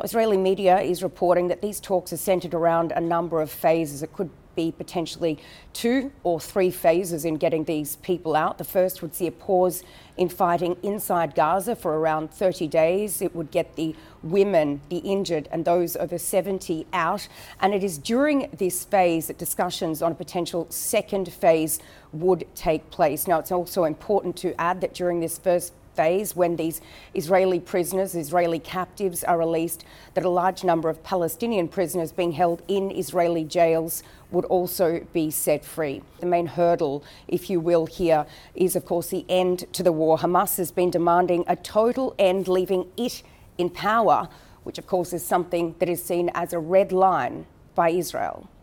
Israeli media is reporting that these talks are centred around a number of phases. It could be potentially 2 or 3 phases in getting these people out. The first would see a pause in fighting inside Gaza for around 30 days. It would get the women, the injured and those over 70 out. And it is during this phase that discussions on a potential second phase would take place. Now, it's also important to add that during this first phase, when these Israeli prisoners, Israeli captives are released, that a large number of Palestinian prisoners being held in Israeli jails would also be set free. The main hurdle, if you will, here is, of course, the end to the war. Hamas has been demanding a total end, leaving it in power, which, of course, is something that is seen as a red line by Israel.